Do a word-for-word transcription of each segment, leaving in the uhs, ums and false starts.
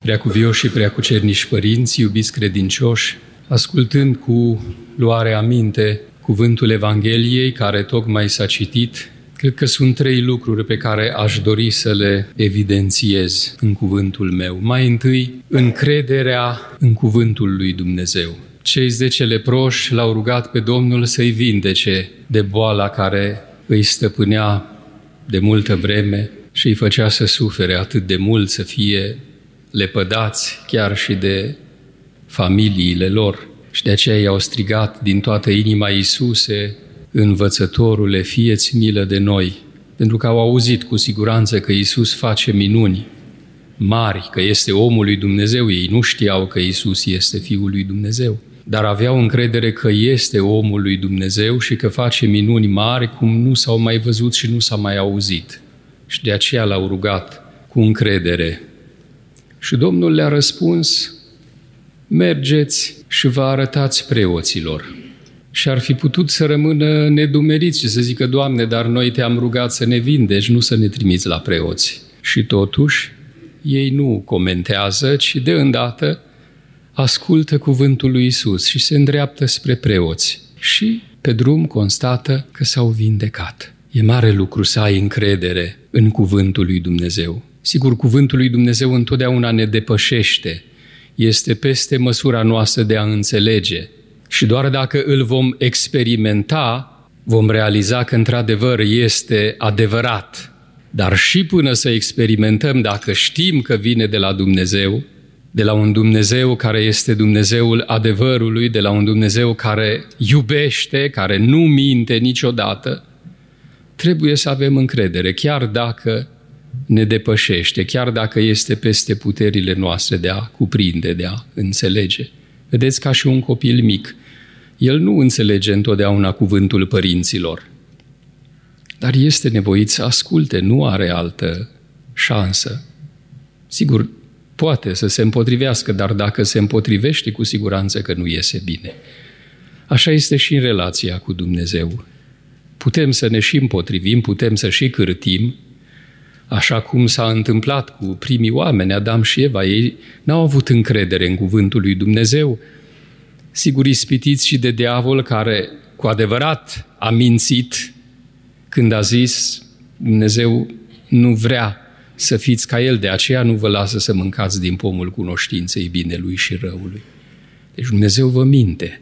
Preacuvioși și preacucernici părinți, iubiți credincioși, ascultând cu luare aminte cuvântul Evangheliei care tocmai s-a citit, cred că sunt trei lucruri pe care aș dori să le evidențiez în cuvântul meu. Mai întâi, încrederea în cuvântul lui Dumnezeu. Cei zece leproși l-au rugat pe Domnul să-i vindece de boala care îi stăpânea de multă vreme și îi făcea să sufere atât de mult, să fie lepădați chiar și de familiile lor. Și de aceea i-au strigat din toată inima: Iisuse, învățătorule, fie-ți milă de noi. Pentru că au auzit cu siguranță că Iisus face minuni mari, că este omul lui Dumnezeu. Ei nu știau că Iisus este Fiul lui Dumnezeu, dar aveau încredere că este omul lui Dumnezeu și că face minuni mari cum nu s-au mai văzut și nu s-a mai auzit. Și de aceea l-au rugat cu încredere. Și Domnul le-a răspuns: mergeți și vă arătați preoților. Și ar fi putut să rămână nedumeriți și să zică: Doamne, dar noi te-am rugat să ne vindeci, nu să ne trimiți la preoți. Și totuși, ei nu comentează, ci de îndată ascultă cuvântul lui Iisus și se îndreaptă spre preoți. Și pe drum constată că s-au vindecat. E mare lucru să ai încredere în cuvântul lui Dumnezeu. Sigur, cuvântul lui Dumnezeu întotdeauna ne depășește, este peste măsura noastră de a înțelege. Și doar dacă îl vom experimenta, vom realiza că într-adevăr este adevărat. Dar și până să experimentăm, dacă știm că vine de la Dumnezeu, de la un Dumnezeu care este Dumnezeul adevărului, de la un Dumnezeu care iubește, care nu minte niciodată, trebuie să avem încredere, chiar dacă ne depășește, chiar dacă este peste puterile noastre de a cuprinde, de a înțelege. Vedeți, ca și un copil mic, el nu înțelege întotdeauna cuvântul părinților, dar este nevoit să asculte, nu are altă șansă. Sigur, poate să se împotrivească, dar dacă se împotrivește, cu siguranță că nu iese bine. Așa este și în relația cu Dumnezeu. Putem să ne și împotrivim, putem să și cârtim, așa cum s-a întâmplat cu primii oameni, Adam și Eva. Ei n-au avut încredere în cuvântul lui Dumnezeu, sigur ispitiți și de diavol, care cu adevărat a mințit când a zis: Dumnezeu nu vrea să fiți ca El, de aceea nu vă lasă să mâncați din pomul cunoștinței binelui și răului. Deci Dumnezeu vă minte.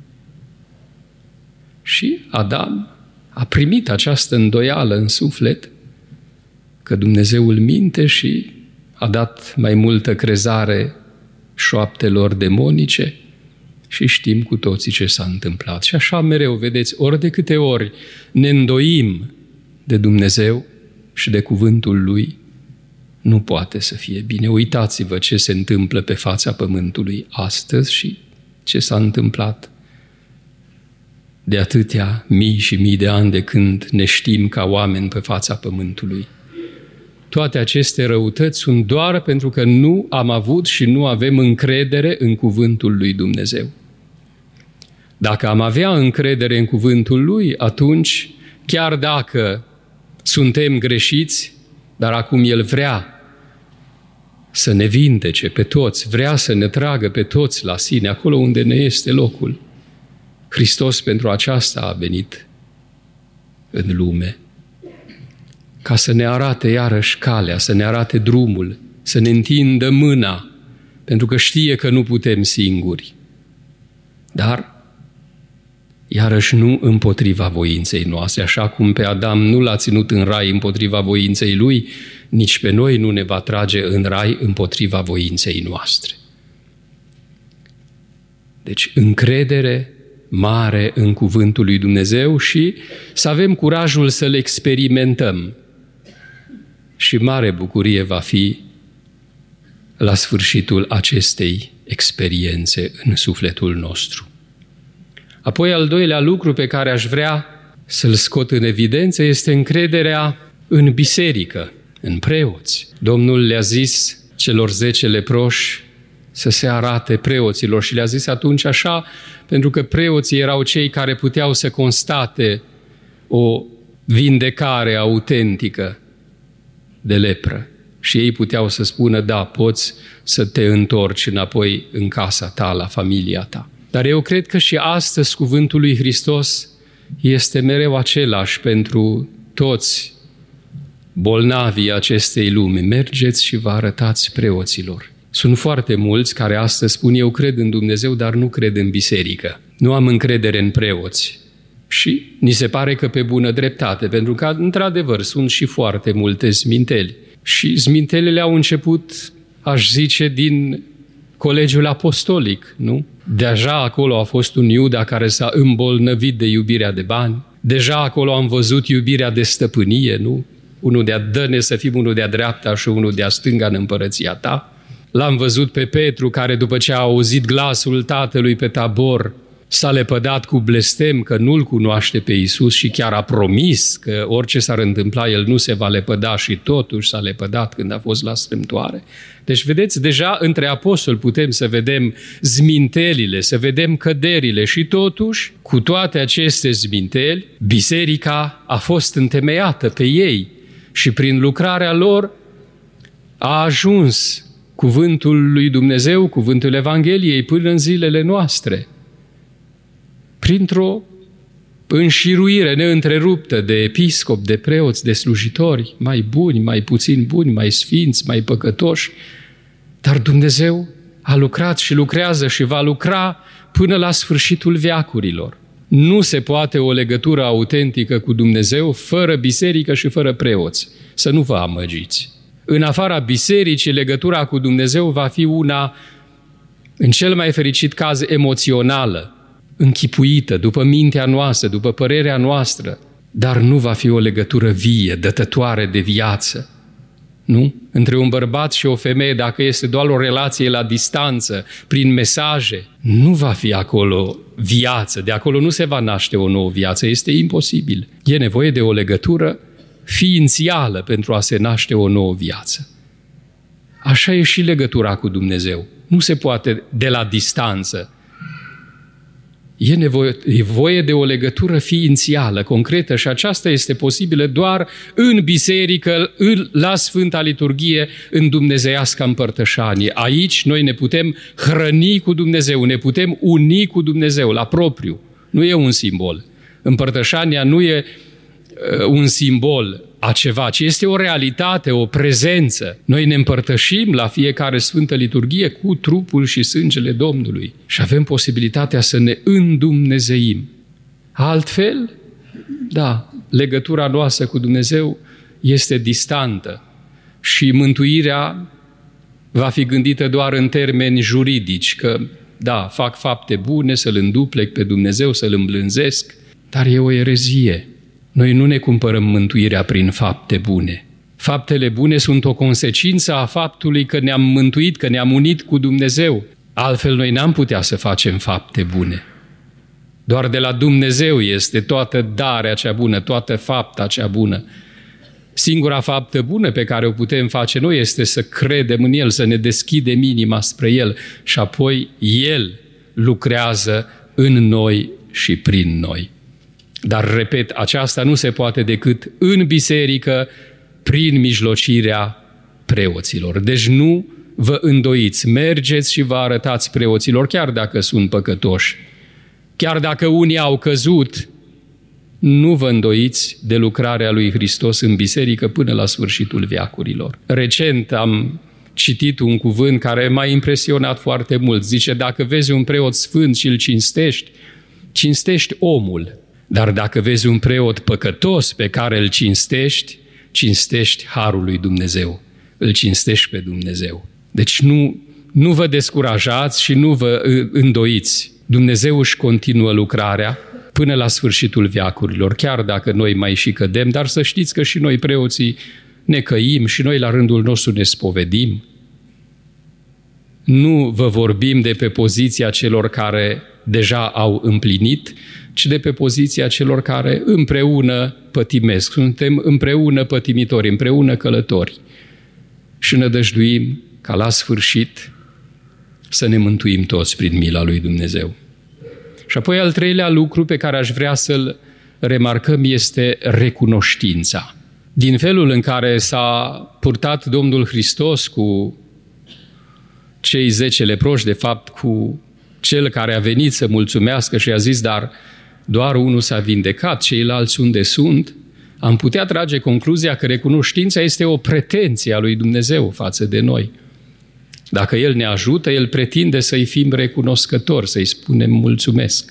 Și Adam a primit această îndoială în suflet că Dumnezeu îl minte și a dat mai multă crezare șoaptelor demonice și știm cu toții ce s-a întâmplat. Și așa mereu, vedeți, ori de câte ori ne îndoim de Dumnezeu și de cuvântul Lui, nu poate să fie bine. Uitați-vă ce se întâmplă pe fața pământului astăzi și ce s-a întâmplat de atâtea mii și mii de ani de când ne știm ca oameni pe fața pământului. Toate aceste răutăți sunt doar pentru că nu am avut și nu avem încredere în cuvântul lui Dumnezeu. Dacă am avea încredere în cuvântul Lui, atunci, chiar dacă suntem greșiți, dar acum El vrea să ne vindece pe toți, vrea să ne tragă pe toți la sine, acolo unde ne este locul. Hristos pentru aceasta a venit în lume, ca să ne arate iarăși calea, să ne arate drumul, să ne întindă mâna, pentru că știe că nu putem singuri. Dar iarăși nu împotriva voinței noastre, așa cum pe Adam nu l-a ținut în rai împotriva voinței lui, nici pe noi nu ne va trage în rai împotriva voinței noastre. Deci încredere mare în cuvântul lui Dumnezeu și să avem curajul să-l experimentăm. Și mare bucurie va fi la sfârșitul acestei experiențe în sufletul nostru. Apoi, al doilea lucru pe care aș vrea să-l scot în evidență este încrederea în biserică, în preoți. Domnul le-a zis celor zece leproși să se arate preoților și le-a zis atunci așa, pentru că preoții erau cei care puteau să constate o vindecare autentică de lepră. Și ei puteau să spună, da, poți să te întorci înapoi în casa ta, la familia ta. Dar eu cred că și astăzi cuvântul lui Hristos este mereu același pentru toți bolnavii acestei lumi. Mergeți și vă arătați preoților. Sunt foarte mulți care astăzi spun, eu cred în Dumnezeu, dar nu cred în biserică. Nu am încredere în preoți. Și ni se pare că pe bună dreptate, pentru că, într-adevăr, sunt și foarte multe zminteli. Și zmintelele au început, aș zice, din Colegiul Apostolic, nu? Deja acolo a fost un Iuda care s-a îmbolnăvit de iubirea de bani. Deja acolo am văzut iubirea de stăpânie, nu? Unul de-a dă-ne să fim unul de-a dreapta și unul de-a stânga în împărăția ta. L-am văzut pe Petru care, după ce a auzit glasul Tatălui pe Tabor, s-a lepădat cu blestem că nu-L cunoaște pe Iisus și chiar a promis că orice s-ar întâmpla, El nu se va lepăda și totuși s-a lepădat când a fost la strâmtoare. Deci, vedeți, deja între apostoli putem să vedem zmintelile, să vedem căderile și totuși, cu toate aceste zminteli, biserica a fost întemeiată pe ei și prin lucrarea lor a ajuns cuvântul lui Dumnezeu, cuvântul Evangheliei până în zilele noastre. Printr-o înșiruire neîntreruptă de episcopi, de preoți, de slujitori, mai buni, mai puțin buni, mai sfinți, mai păcătoși, dar Dumnezeu a lucrat și lucrează și va lucra până la sfârșitul veacurilor. Nu se poate o legătură autentică cu Dumnezeu fără biserică și fără preoți. Să nu vă amăgiți. În afara bisericii, legătura cu Dumnezeu va fi una, în cel mai fericit caz, emoțională, închipuită, după mintea noastră, după părerea noastră, dar nu va fi o legătură vie, dătătoare de viață. Nu? Între un bărbat și o femeie, dacă este doar o relație la distanță, prin mesaje, nu va fi acolo viață, de acolo nu se va naște o nouă viață, este imposibil. E nevoie de o legătură ființială pentru a se naște o nouă viață. Așa e și legătura cu Dumnezeu. Nu se poate de la distanță. E nevoie, e nevoie de o legătură ființială, concretă și aceasta este posibilă doar în biserică, în, la Sfânta Liturghie, în dumnezeiasca împărtășanie. Aici noi ne putem hrăni cu Dumnezeu, ne putem uni cu Dumnezeu la propriu. Nu e un simbol. Împărtășania nu e uh, un simbol a ceva, ci este o realitate, o prezență. Noi ne împărtășim la fiecare Sfântă Liturghie cu trupul și sângele Domnului și avem posibilitatea să ne îndumnezeim. Altfel, da, legătura noastră cu Dumnezeu este distantă și mântuirea va fi gândită doar în termeni juridici, că da, fac fapte bune, să-L înduplec pe Dumnezeu, să-L îmblânzesc, dar e o erezie. Noi nu ne cumpărăm mântuirea prin fapte bune. Faptele bune sunt o consecință a faptului că ne-am mântuit, că ne-am unit cu Dumnezeu. Altfel noi n-am putea să facem fapte bune. Doar de la Dumnezeu este toată darea cea bună, toată fapta cea bună. Singura faptă bună pe care o putem face noi este să credem în El, să ne deschidem inima spre El și apoi El lucrează în noi și prin noi. Dar, repet, aceasta nu se poate decât în biserică, prin mijlocirea preoților. Deci nu vă îndoiți, mergeți și vă arătați preoților, chiar dacă sunt păcătoși. Chiar dacă unii au căzut, nu vă îndoiți de lucrarea lui Hristos în biserică până la sfârșitul veacurilor. Recent am citit un cuvânt care m-a impresionat foarte mult. Zice, dacă vezi un preot sfânt și îl cinstești, cinstești omul. Dar dacă vezi un preot păcătos pe care îl cinstești, cinstești harul lui Dumnezeu. Îl cinstești pe Dumnezeu. Deci nu, nu vă descurajați și nu vă îndoiți. Dumnezeu își continuă lucrarea până la sfârșitul veacurilor, chiar dacă noi mai și cădem, dar să știți că și noi preoții ne căim și noi la rândul nostru ne spovedim. Nu vă vorbim de pe poziția celor care deja au împlinit, ci de pe poziția celor care împreună pătimesc. Suntem împreună pătimitori, împreună călători. Și nădăjduim ca la sfârșit să ne mântuim toți prin mila lui Dumnezeu. Și apoi al treilea lucru pe care aș vrea să-l remarcăm este recunoștința. din felul în care s-a purtat Domnul Hristos cu cei zece leproși, de fapt cu cel care a venit să mulțumească și a zis, dar doar unul s-a vindecat, ceilalți unde sunt, am putea trage concluzia că recunoștința este o pretenție a lui Dumnezeu față de noi. Dacă El ne ajută, El pretinde să-i fim recunoscători, să-i spunem mulțumesc.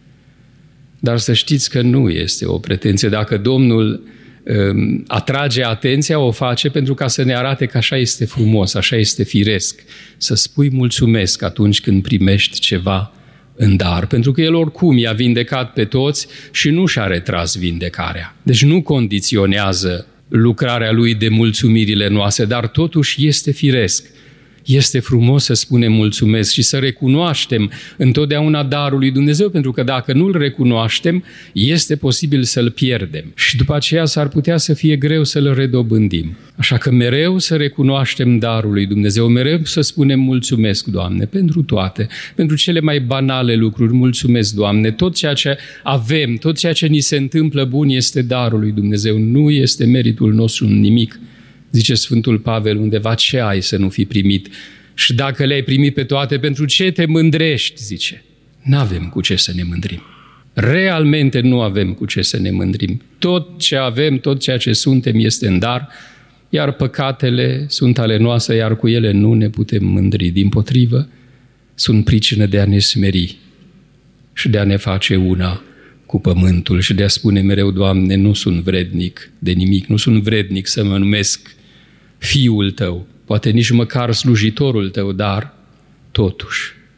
Dar să știți că nu este o pretenție. Dacă Domnul um, atrage atenția, o face pentru ca să ne arate că așa este frumos, așa este firesc. Să spui mulțumesc atunci când primești ceva în dar, pentru că El oricum i-a vindecat pe toți și nu și-a retras vindecarea. Deci nu condiționează lucrarea Lui de mulțumirile noastre, dar totuși este firesc. Este frumos să spunem mulțumesc și să recunoaștem întotdeauna darul lui Dumnezeu, pentru că dacă nu-L recunoaștem, este posibil să-L pierdem. Și după aceea s-ar putea să fie greu să-L redobândim. Așa că mereu să recunoaștem darul lui Dumnezeu, mereu să spunem mulțumesc, Doamne, pentru toate, pentru cele mai banale lucruri. Mulțumesc, Doamne, tot ceea ce avem, tot ceea ce ni se întâmplă bun este darul lui Dumnezeu, nu este meritul nostru nimic. Zice Sfântul Pavel undeva, ce ai să nu fi primit? Și dacă le-ai primit pe toate, pentru ce te mândrești, zice? N-avem cu ce să ne mândrim. Realmente nu avem cu ce să ne mândrim. Tot ce avem, tot ceea ce suntem este în dar, iar păcatele sunt ale noastre, iar cu ele nu ne putem mândri. Dimpotrivă, sunt pricină de a ne smeri și de a ne face una cu pământul și de a spune mereu, Doamne, nu sunt vrednic de nimic, nu sunt vrednic să mă numesc Fiul Tău, poate nici măcar slujitorul Tău, dar totuși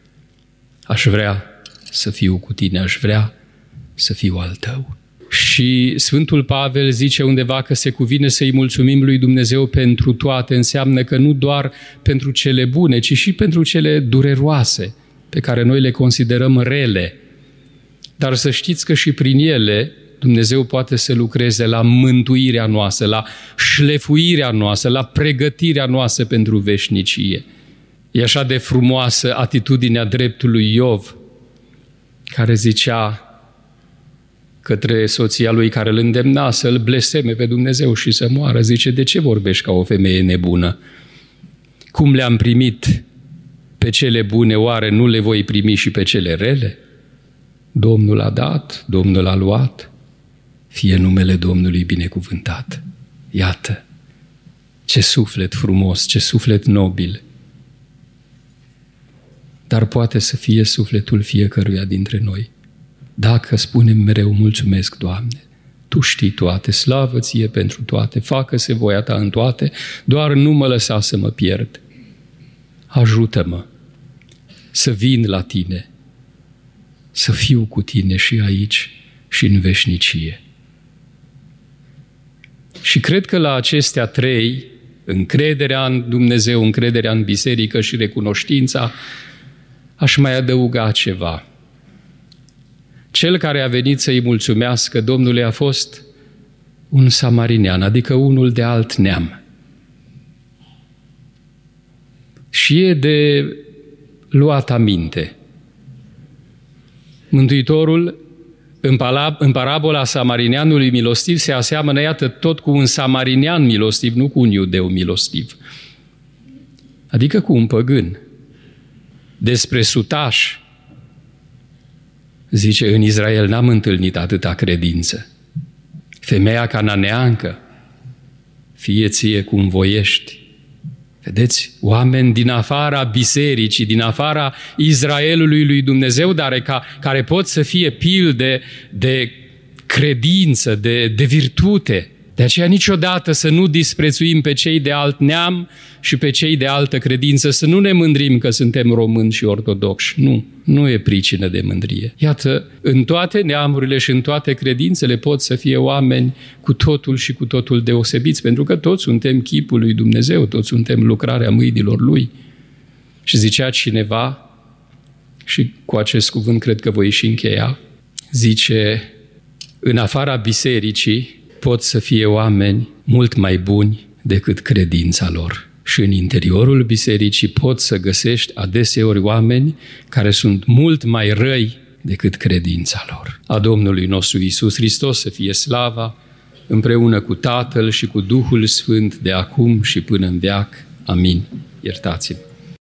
aș vrea să fiu cu Tine, aș vrea să fiu al Tău. Și Sfântul Pavel zice undeva că se cuvine să-i mulțumim lui Dumnezeu pentru toate, înseamnă că nu doar pentru cele bune, ci și pentru cele dureroase, pe care noi le considerăm rele. Dar să știți că și prin ele Dumnezeu poate să lucreze la mântuirea noastră, la șlefuirea noastră, la pregătirea noastră pentru veșnicie. E așa de frumoasă atitudinea dreptului Iov, care zicea către soția lui care îl îndemna să-l blesteme pe Dumnezeu și să moară. Zice, de ce vorbești ca o femeie nebună? Cum le-am primit pe cele bune, oare nu le voi primi și pe cele rele? Domnul a dat, Domnul a luat, fie numele Domnului binecuvântat. Iată, ce suflet frumos, ce suflet nobil. Dar poate să fie sufletul fiecăruia dintre noi. Dacă spunem mereu, mulțumesc, Doamne, Tu știi toate, slavă Ție pentru toate, facă-se voia Ta în toate, doar nu mă lăsa să mă pierd. Ajută-mă să vin la Tine, să fiu cu Tine și aici și în veșnicie. Și cred că la acestea trei, încrederea în Dumnezeu, încrederea în biserică și recunoștința, aș mai adăuga ceva. Cel care a venit să-i mulțumească Domnului a fost un samarinean, adică unul de alt neam. Și e de luat aminte. Mântuitorul, în parabola samarineanului milostiv, se aseamănă, iată, tot cu un samarinean milostiv, nu cu un iudeu milostiv. Adică cu un păgân. Despre sutaș, zice, în Israel n-am întâlnit atâta credință. Femeia cananeancă, fie ție cum voiești. Vedeți, oameni din afara bisericii, din afara Israelului lui Dumnezeu, dar ca, care pot să fie pilde de credință, de, de virtute. De aceea niciodată să nu disprețuim pe cei de alt neam și pe cei de altă credință, să nu ne mândrim că suntem români și ortodoxi. Nu, nu e pricină de mândrie. Iată, în toate neamurile și în toate credințele pot să fie oameni cu totul și cu totul deosebiți, pentru că toți suntem chipul lui Dumnezeu, toți suntem lucrarea mâinilor Lui. Și zicea cineva, și cu acest cuvânt cred că voi și încheia, zice, în afara bisericii pot să fie oameni mult mai buni decât credința lor. Și în interiorul bisericii poți să găsești adeseori oameni care sunt mult mai răi decât credința lor. A Domnului nostru Iisus Hristos să fie slava, împreună cu Tatăl și cu Duhul Sfânt, de acum și până în veac. Amin. Iertați-mă.